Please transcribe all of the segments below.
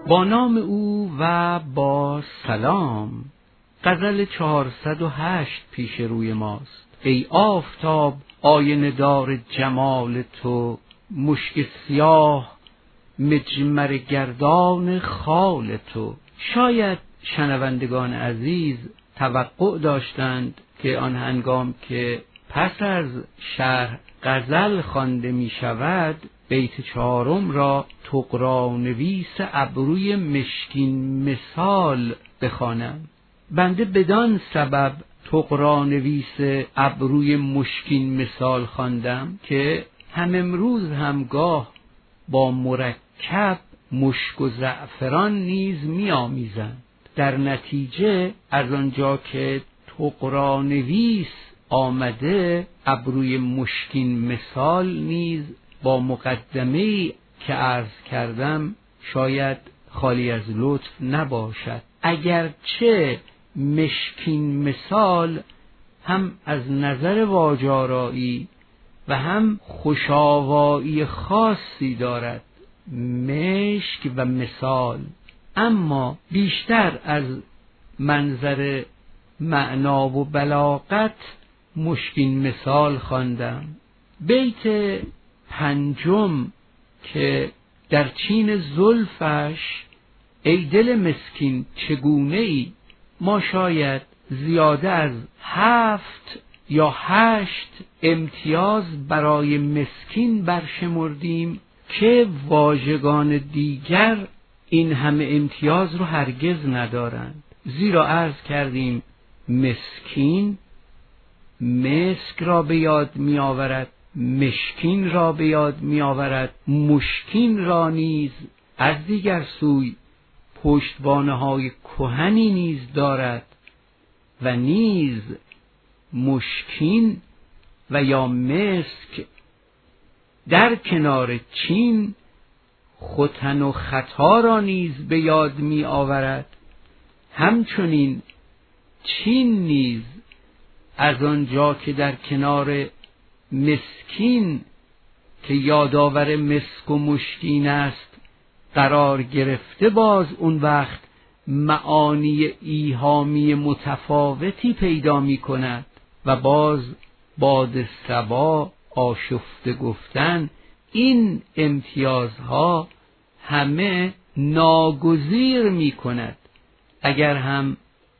با نام او و با سلام. غزل 408 پیش روی ماست. ای آفتاب آینه دار جمال تو، مشک سیاه مجمر گردان خال تو. شاید شنوندگان عزیز توقع داشتند که آن هنگام که پس از شرح غزل خوانده می شود، بیت 4 را طغرانویس ابروی مشکین مثال بخوانم. بنده بدان سبب طغرانویس ابروی مشکین مثال خواندم که هم امروز همگاه با مرکب مشک و زعفران نیز می آمیزند. در نتیجه از آنجا که طغرانویس آمده، ابروی مشکین مثال نیز با مقدمه‌ای که عرض کردم شاید خالی از لطف نباشد، اگرچه مشکین مثال هم از نظر واژه‌آرایی و هم خوشآوایی خاصی دارد، مشک و مثال، اما بیشتر از منظر معنا و بلاغت مشکین مثال خواندم. بیت 5 که در چین زلفش ای دل مسکین چگونه ای، ما شاید زیاده از 7 یا 8 امتیاز برای مسکین برشمردیم که واژگان دیگر این همه امتیاز رو هرگز ندارند. زیرا عرض کردیم مسکین مسک را به یاد می آورد، مشکین را به یاد می آورد، مشکین را نیز از دیگر سوی پشتوانه های کهنی نیز دارد و نیز مشکین و یا مسک در کنار چین ختن و خطا را نیز به یاد می آورد. همچنین چین نیز از آنجا که در کنار مسکین که یادآور مسک و مشکین است قرار گرفته، باز اون وقت معانی ایهامی متفاوتی پیدا می کند و باز باد صبا آشفته گفتن این امتیازها همه ناگزیر می کند. اگر هم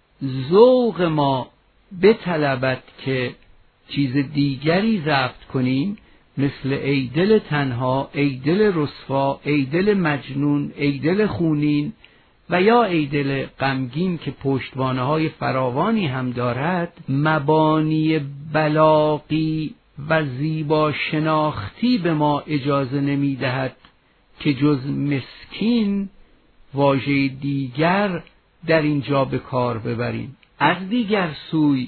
ذوق ما بطلبد که چیز دیگری ضبط کنیم، مثل ای دل تنها، ای دل رسوا، ای دل مجنون، ای دل خونین و یا ای دل غمگین که پشتوانه های فراوانی هم دارد، مبانی بلاغی و زیبا شناختی به ما اجازه نمی دهد که جز مسکین واژه دیگر در اینجا به کار ببریم. از دیگر سوی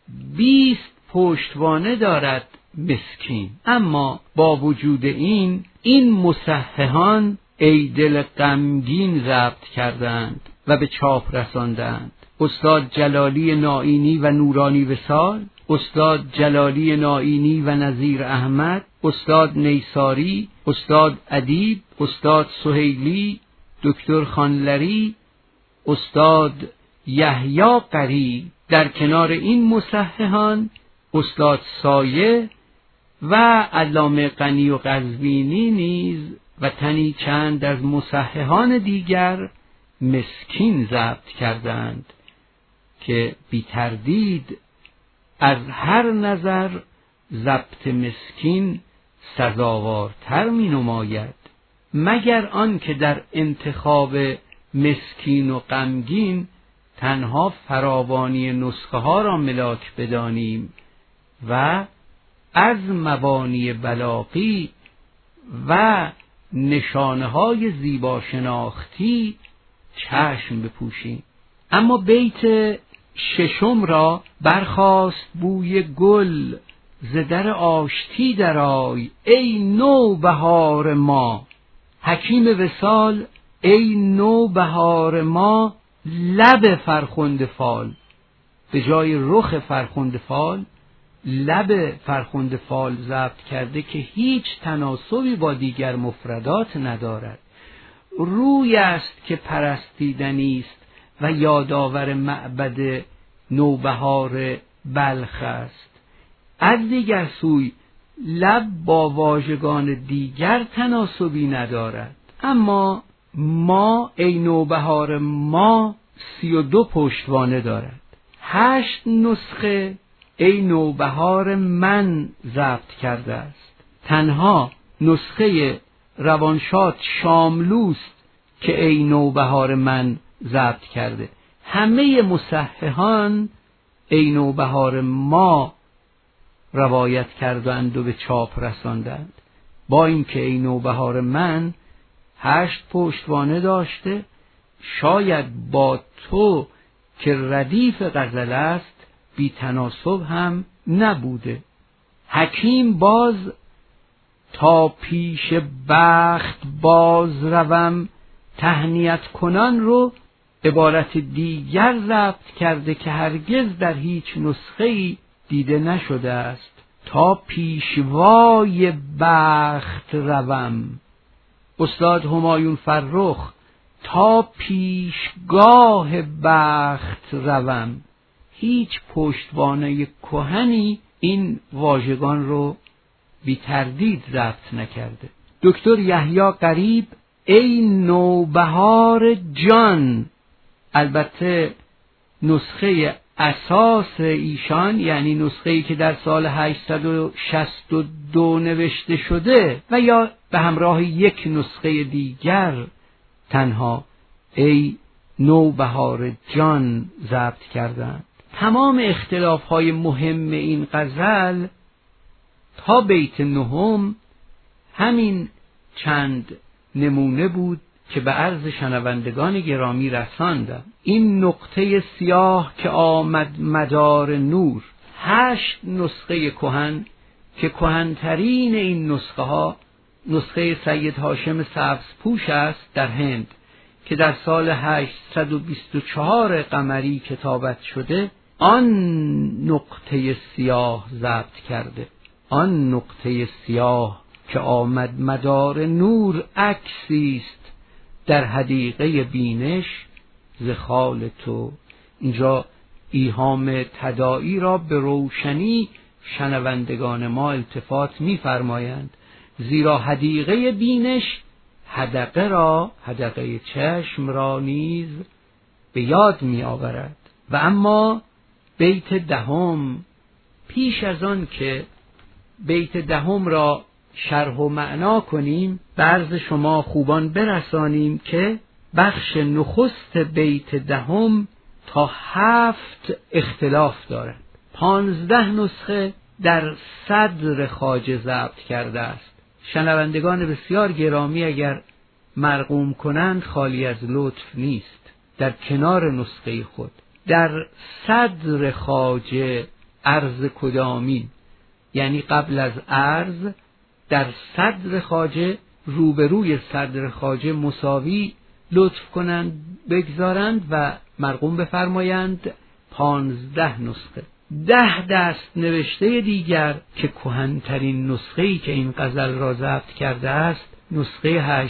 20 پشتوانه دارد مسکین، اما با وجود این مصححان ای دل غمگین ضبط کردند و به چاپ رساندند. استاد جلالی نائینی و نورانی وصال، استاد جلالی نائینی و نظیر احمد، استاد نیساری، استاد ادیب، استاد سهیلی، دکتر خانلری، استاد یحیی قری. در کنار این مصححان استاد سایه و علامه غنی و قزوینی نیز و تنی چند از مصححان دیگر مسکین ضبط کردند که بی تردید از هر نظر ضبط مسکین سزاوارتر می نماید، مگر آن که در انتخاب مسکین و غمگین تنها فراوانی نسخه ها را ملاک بدانیم و از مبانی بلاغی و نشانه های زیبا شناختی چشم بپوشیم. اما بیت 6 را برخاست بوی گل ز در آشتی درآی ای نوبهار ما. حکیم وصال ای نوبهار ما لب فرخنده فال، به جای رخ فرخنده فال لب فرخنده فال ضبط کرده که هیچ تناسبی با دیگر مفردات ندارد. روی است که پرستیدنی است و یادآور معبد نوبهار بلخ است. از دیگر سوی لب با واژگان دیگر تناسبی ندارد. اما ما ای نوبهار ما 32 پشتوانه دارد. 8 نسخه ای نوبهار من ضبط کرده است. تنها نسخه روانشاد شاملوست که ای نوبهار من ضبط کرده. همه مصححان ای نوبهار ما روایت کردند و به چاپ رساندند، با اینکه ای نوبهار من 8 پشتوانه داشته. شاید با تو که ردیف غزل است بی تناسب هم نبوده. حکیم باز تا پیش بخت باز روم تهنیت کنان رو عبارت دیگر ضبط کرده که هرگز در هیچ نسخه‌ای دیده نشده است. تا پیشوای بخت روم. استاد همایون فرخ تا پیشگاه بخت روم. هیچ پشتوانه کهنی این واژگان رو بی تردید ضبط نکرده. دکتر یحیی غریب ای نوبهار جان، البته نسخه اساس ایشان، یعنی نسخه‌ای که در سال 862 نوشته شده و یا به همراه یک نسخه دیگر، تنها ای نوبهار جان ضبط کردند. تمام اختلاف‌های مهم این غزل تا بیت 9 همین چند نمونه بود که به عرض شنوندگان گرامی رساندم. این نقطه سیاه که آمد مدار نور. 8 نسخه کهن که کهن‌ترین این نسخه ها نسخه سید هاشم سبزپوش است در هند که در سال 824 قمری کتابت شده. آن نقطه سیاه ضبط کرده. آن نقطه سیاه که آمد مدار نور عکسی است در حدیقه بینش ز خال تو. اینجا ایهام تداعی را به روشنی شنوندگان ما التفات می‌فرمایند، زیرا حدیقه بینش حدقه چشم را نیز به یاد می‌آورد. و اما بیت 10 پیش از آن که بیت 10 را شرح و معنا کنیم، به عرض شما خوبان برسانیم که بخش نخست بیت 10 تا 7 اختلاف دارد. 15 نسخه در صدر خواجه ضبط کرده است. شنوندگان بسیار گرامی اگر مرقوم کنند خالی از لطف نیست. در کنار نسخه خود در صدر خواجه عرض کدامین، یعنی قبل از عرض در صدر خواجه روبروی صدر خواجه مساوی لطف کنند بگذارند و مرقوم بفرمایند 15 نسخه. 10 دست نوشته دیگر که کهن‌ترین نسخه‌ای که این غزل را ضبط کرده است نسخه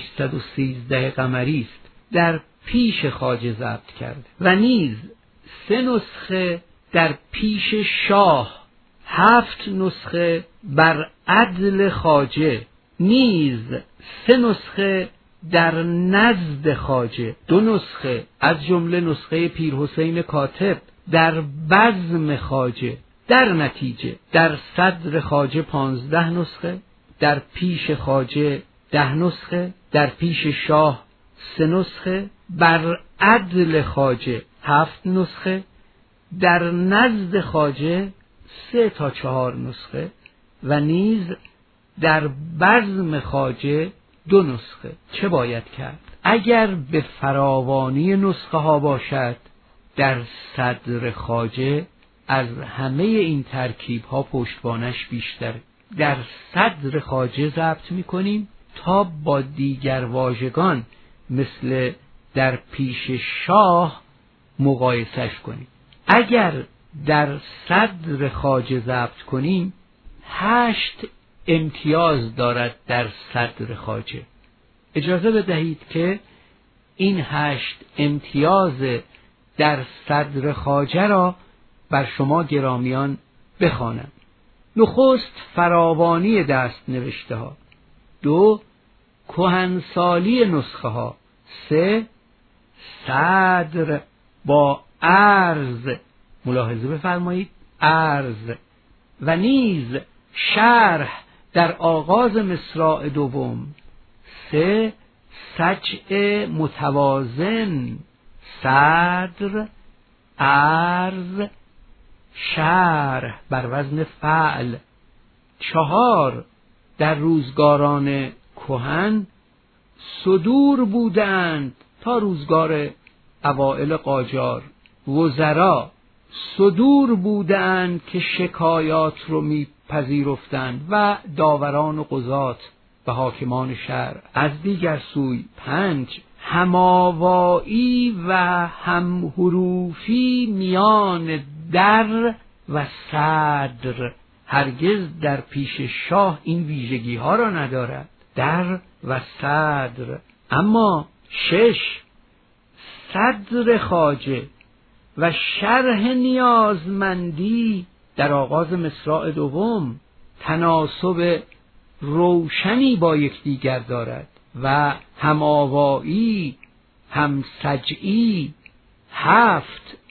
813 قمری است، در پیش خواجه ضبط کرده و نیز 3 نسخه در پیش شاه، 7 نسخه بر عدل خواجه، نیز 3 نسخه در نزد خواجه، 2 نسخه از جمله نسخه پیرحسین کاتب در بزم خواجه. در نتیجه در صدر خواجه 15 نسخه، در پیش خواجه 10 نسخه، در پیش شاه 3 نسخه، بر عدل خواجه 7 نسخه، در نزد خواجه 3 تا 4 نسخه و نیز در بزم خواجه 2 نسخه. چه باید کرد؟ اگر به فراوانی نسخه ها باشد، در صدر خواجه از همه این ترکیب ها پشتوانش بیشتره. در صدر خواجه ضبط میکنیم تا با دیگر واژگان مثل در پیش شاه مقایسش کنیم. اگر در صدر خواجه ضبط کنیم 8 امتیاز دارد در صدر خواجه. اجازه بدهید که این 8 امتیاز در صدر خواجه را بر شما گرامیان بخوانم. نخست فراوانی دست نوشته ها، 2 کهنسالی نسخه ها، 3 صدر با عرض، ملاحظه بفرمایید عرض، و نیز شرح در آغاز مصرع دوم، 3 سجع متوازن، صدر عرض شرح بر وزن فعل، 4 در روزگاران کهن صدور بودند تا روزگار اوائل قاجار، وزرا صدور بودند که شکایات رو میپذیرفتند و داوران و قضات و حاکمان شهر. از دیگر سوی 5 هماوایی و همحروفی میان در و صدر، هرگز در پیش شاه این ویژگی ها را ندارد، در و صدر. اما 6 صدر خواجه و شرح نیازمندی در آغاز مصرع دوم تناسب روشنی با یکدیگر دارد و هماوایی همسجعی. 7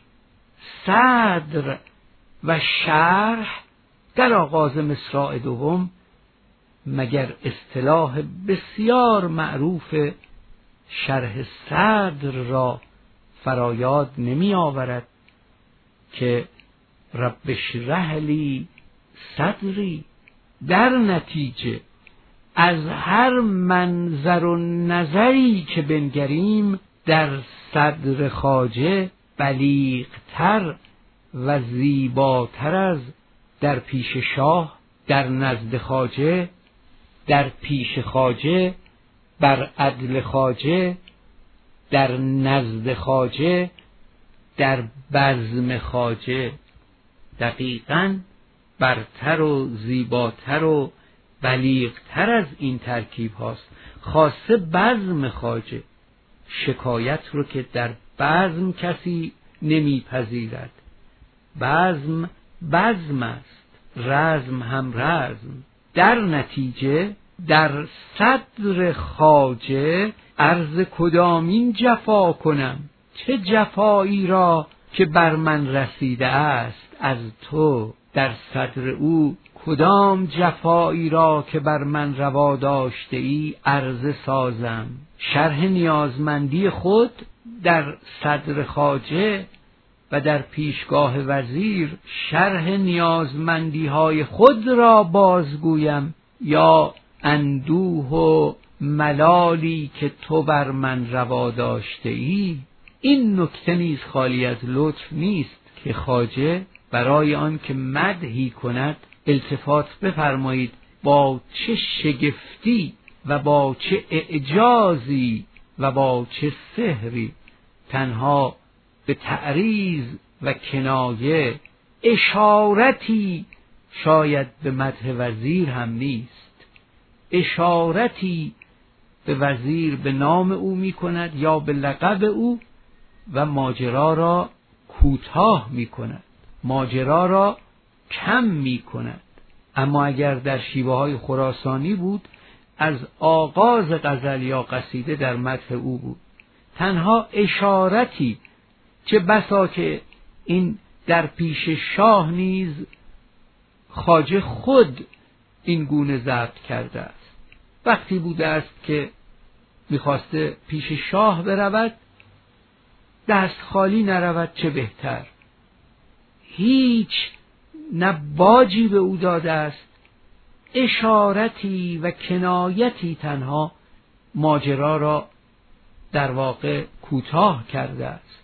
صدر و شرح در آغاز مصرع دوم مگر اصطلاح بسیار معروف شرح صدر را فرایاد نمی آورد که رب اشرح لی صدری؟ در نتیجه از هر منظر و نظری که بنگریم در صدر خواجه بلیغتر و زیباتر از در پیش شاه، در نزد خواجه، در پیش خواجه، بر عدل خواجه، در نزد خواجه، در بزم خواجه، دقیقاً برتر و زیباتر و بلیغتر از این ترکیب هاست. خاصه بزم خواجه، شکایت رو که در بزم کسی نمیپذیرد. بزم بزم است، رزم هم رزم. در نتیجه در صدر خواجه عرض کدامین جفا کنم؟ چه جفایی را که بر من رسیده است از تو؟ در صدر او کدام جفایی را که بر من روا داشته ای عرضه سازم؟ شرح نیازمندی خود در صدر خواجه و در پیشگاه وزیر شرح نیازمندی های خود را بازگویم، یا اندوه و ملالی که تو بر من روا داشته ای؟ این نکته نیز خالی از لطف نیست که خواجه برای آن که مدحی کند التفات بفرمایید با چه شگفتی و با چه اعجازی و با چه سحری تنها به تعریض و کنایه اشارتی شاید به مدح وزیر هم نیست، اشارتی به وزیر به نام او می کند یا به لقب او و ماجرا را کوتاه می کند، ماجرا را کم می کند. اما اگر در شیوه های خراسانی بود، از آغاز غزل یا قصیده در مدح او بود، تنها اشارتی، چه بسا که این در پیش شاه نیز خواجه خود این گونه ضبط کرده است. وقتی بوده است که میخواسته پیش شاه برود، دست خالی نرود چه بهتر. هیچ نه باجی به او داده است، اشارتی و کنایتی تنها ماجرا را در واقع کوتاه کرده است.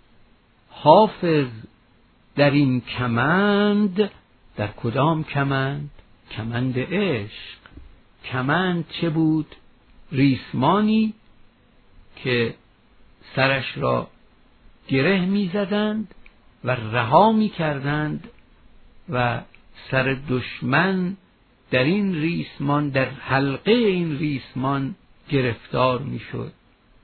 حافظ در این کمند، در کدام کمند؟ کمند عشق. کمند چه بود؟ ریسمانی که سرش را گره می زدند و رها می کردند و سر دشمن در این ریسمان، در حلقه این ریسمان گرفتار می شد.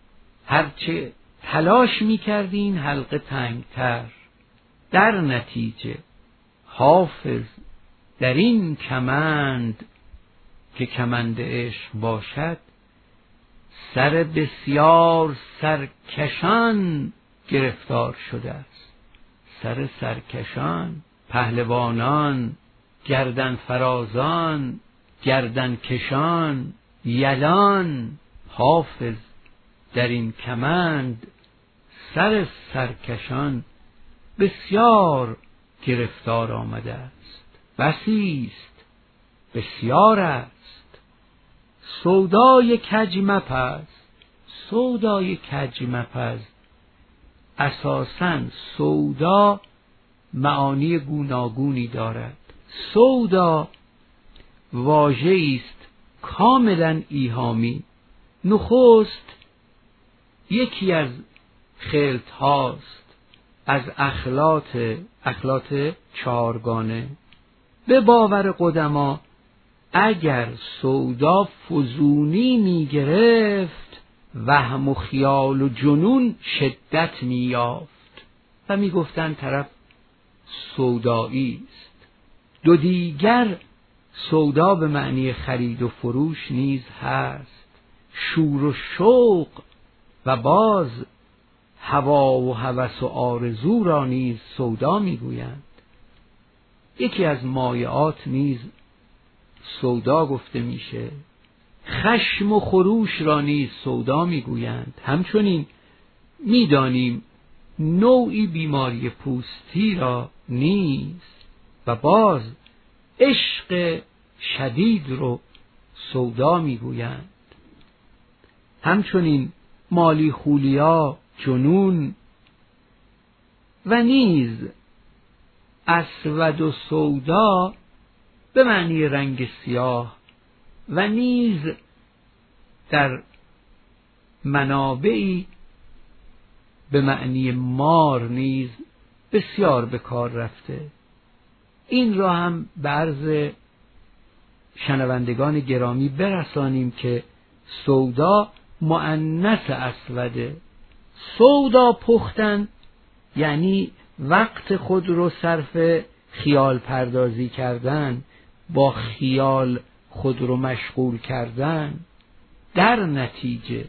هرچه تلاش می‌کردین حلقه تنگتر. در نتیجه حافظ در این کمند که کمند عشق باشد سر بسیار سرکشان گرفتار شده است. سر سرکشان، پهلوانان، گردن فرازان، گردن کشان، یلان. حافظ در این کمند سر سرکشان بسیار گرفتار آمده است. بسی است، بسیار است. سودای کج مپز، سودای کج مپز. اساساً سودا معانی گوناگونی دارد. سودا واژه‌ای است کاملاً ایهامی. نخست یکی از خلط هاست از اخلاط چهارگانه. به باور قدما اگر سودا فزونی می گرفت وهم و خیال و جنون شدت می یافت و می گفتن طرف سودایی است. دو دیگر سودا به معنی خرید و فروش نیز هست. شور و شوق و باز هوا و هوس و آرزو را نیز سودا میگویند. یکی از مایعات نیز سودا گفته میشه. خشم و خروش را نیز سودا میگویند. همچنین میدانیم نوعی بیماری پوستی را نیز و باز عشق شدید رو سودا میگویند. همچنین مالی خولیا، جنون و نیز اسود و سودا به معنی رنگ سیاه و نیز در منابعی به معنی مار نیز بسیار به کار رفته. این را هم به عرض شنوندگان گرامی برسانیم که سودا مؤنث اسوده. سودا پختن یعنی وقت خود رو صرف خیال پردازی کردن، با خیال خود رو مشغول کردن. در نتیجه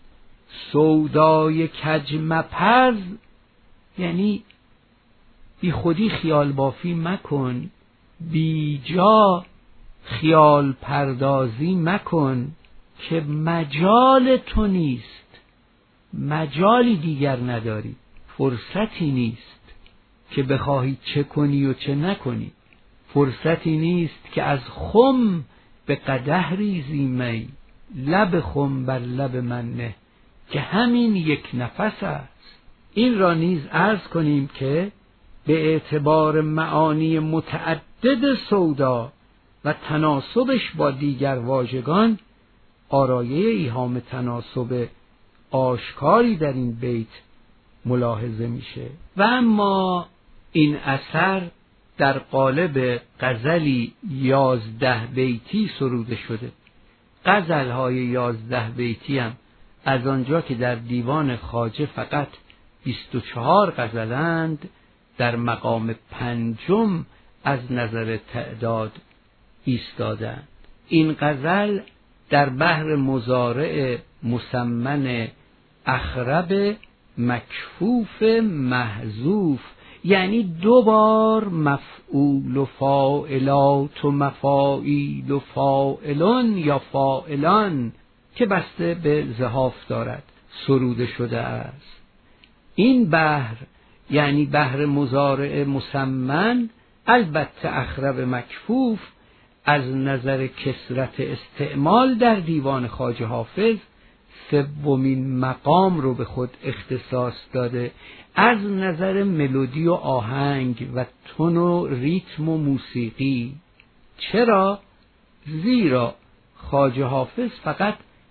سودای کج مپز یعنی بی خودی خیال بافی مکن، بی جا خیال پردازی مکن که مجال تو نیست، مجالی دیگر نداری، فرصتی نیست که بخواهی چه کنی و چه نکنی، فرصتی نیست که از خم به قدح ریزی می، لب خم بر لب من نه که همین یک نفس است. این را نیز عرض کنیم که به اعتبار معانی متعدد سودا و تناسبش با دیگر واژگان آرایه ایهام تناسب آشکاری در این بیت ملاحظه میشه. و اما این اثر در قالب غزلی 11 بیتی سروده شده. غزل‌های 11 بیتی هم از آنجا که در دیوان خواجه فقط 24 غزلند، در مقام پنجم از نظر تعداد ایستادند. این غزل در بحر مضارع مسمن اخرب مکفوف محذوف، یعنی 2 بار مفعول و فاعلات و مفاعیل و فاعلون یا فاعلان که بسته به ضعاف دارد سروده شده است. این بحر یعنی بحر مضارع مسمن، البته اخرب مکفوف، از نظر کثرت استعمال در دیوان خواجه حافظ 3مین مقام رو به خود اختصاص داده از نظر ملودی و آهنگ و تون و ریتم و موسیقی. چرا؟ زیرا خواجه حافظ فقط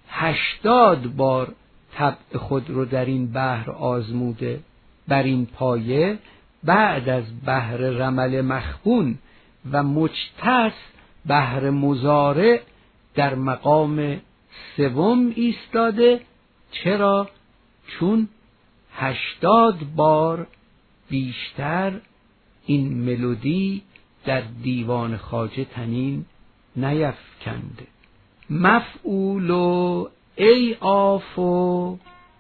80 بار طبع خود رو در این بحر آزموده. بر این پایه بعد از بحر رمل مخبون و مجتث بحر مضارع در مقام 3 ایستاده. چرا؟ چون 80 بار بیشتر این ملودی در دیوان خواجه طنین نیفکنده. مفعول و ای آفو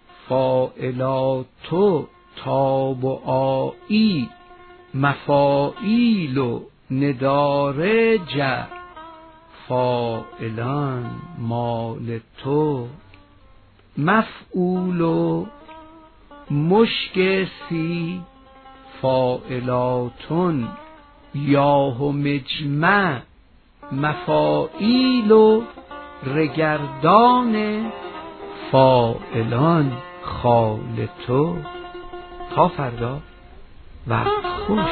فاعلاتو تاب و آیی مفاعیل و ندارج فاعلان مال تو. مفعول و مشک سی فاعلاتون یاه و مجمع مفاعیل و رگردان فاعلان خال تو. تا فردا وقت خوش.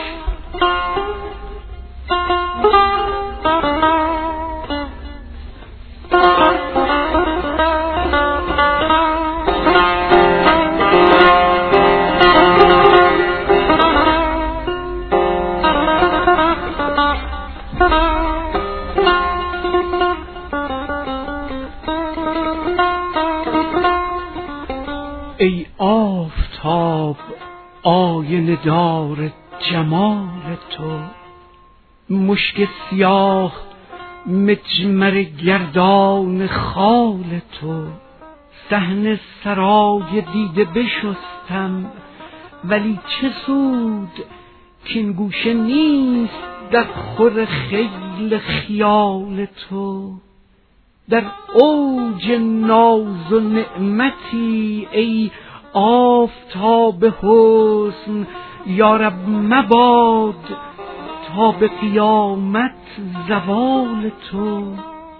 ای آفتاب آینه دار جمال تو، مشک سیاه مجمر گردان خال تو. صحن سرای دیده بشستم ولی چه سود کین گوشه نیست در خور خیل خیال تو. در اوج ناز و نعمتی ای آفتاب حسن یارب مباد تا به قیامت زوال تو.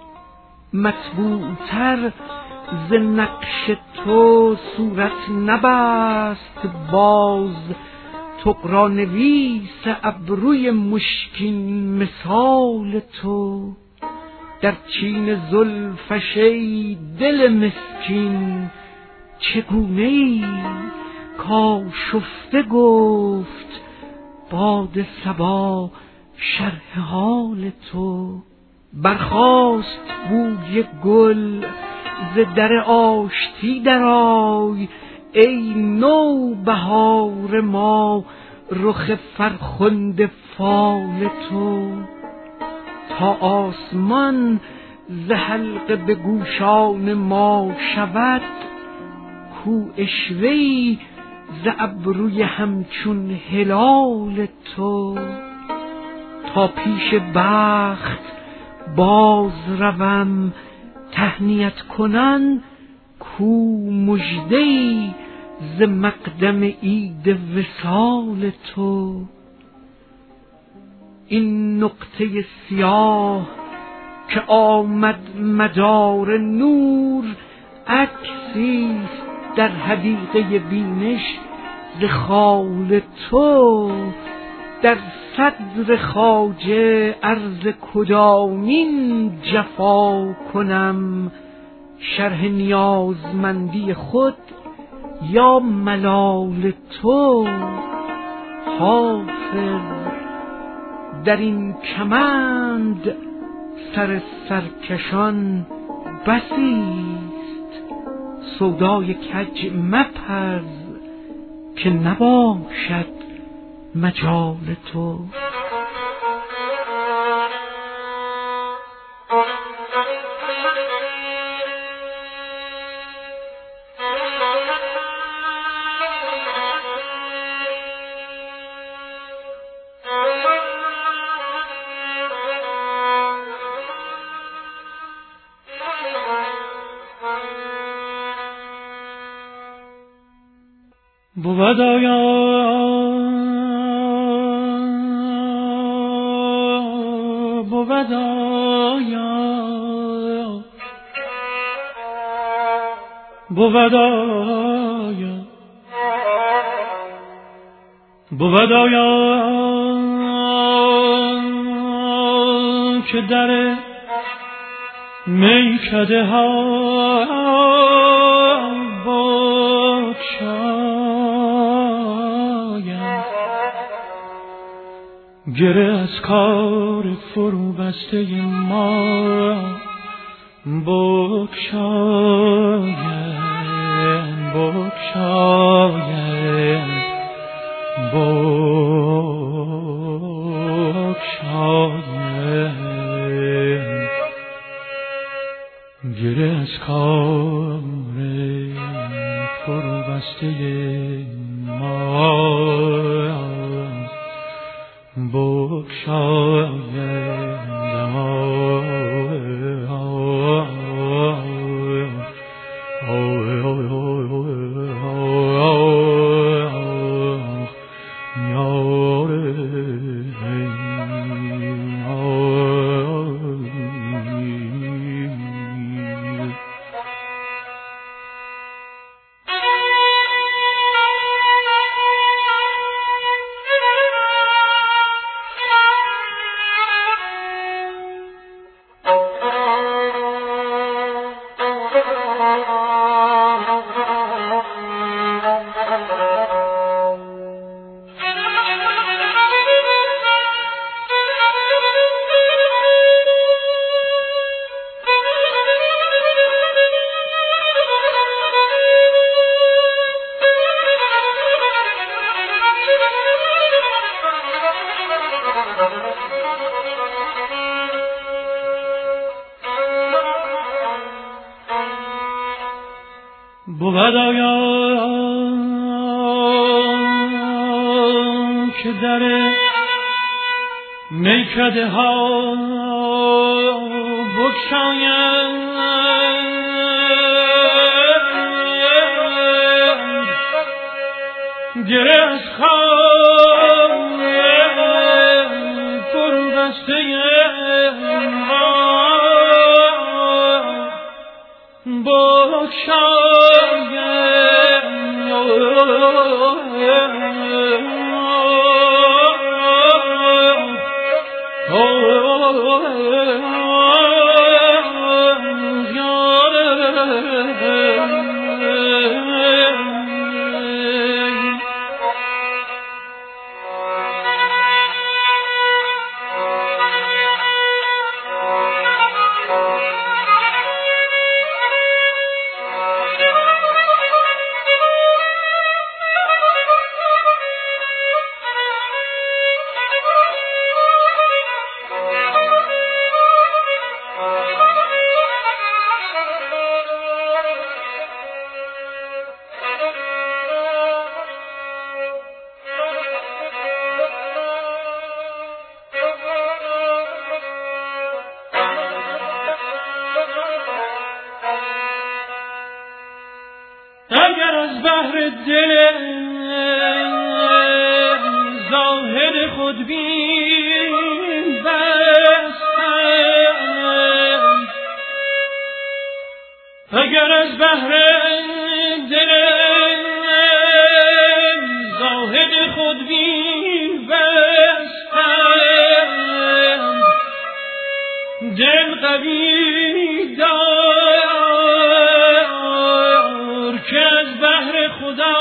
مطبوعتر ز نقش تو صورت نبست باز، طغرانویس ابروی مشکین مثال تو. در چین زلفش ای دل مسکین چگونه ای کآشفته گفت باد صبا شرح حال تو. برخاست بوی گل ز در آشتی درآی ای نوبهار ما رخ فرخنده فال تو. تا آسمان ز حلقه به گوشان ما شود کو عشوه‌ای ز ابروی همچون هلال تو. تا پیش بخت باز روم تهنیت کنان کو مژده‌ای ز مقدم عید وصال تو. این نقطه سیاه که آمد مدار نور عکسی است در حدیقه بینش ز خال تو. در صدر خواجه عرض کدامین جفا کنم، شرح نیازمندی خود یا ملال تو. حافظ در این کمند سر سرکشان بسیست، سودای کج مپز که نباشد مجال تو. بود آیا بود آیا بود آیا بود آیا که در میکده ها گره از کار فرو بسته ما بگشاین بگشاید گره از کار فرو بسته ما بود آیا که در میکده ها بگشاید گره از خواب فرو بسته ما بگشاید اگر از بحر دل زاهد خودبین بستم اگر از بحر دل زاهد خودبین بستم دل قوی دار که از بحر خدا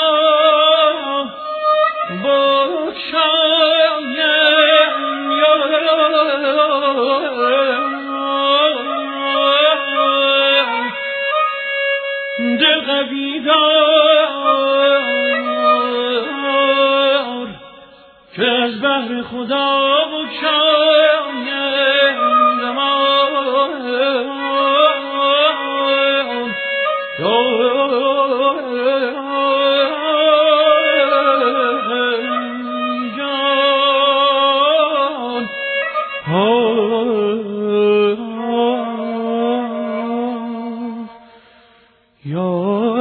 بگشایم دل قوی دار که از بحر خدا بگشایم یا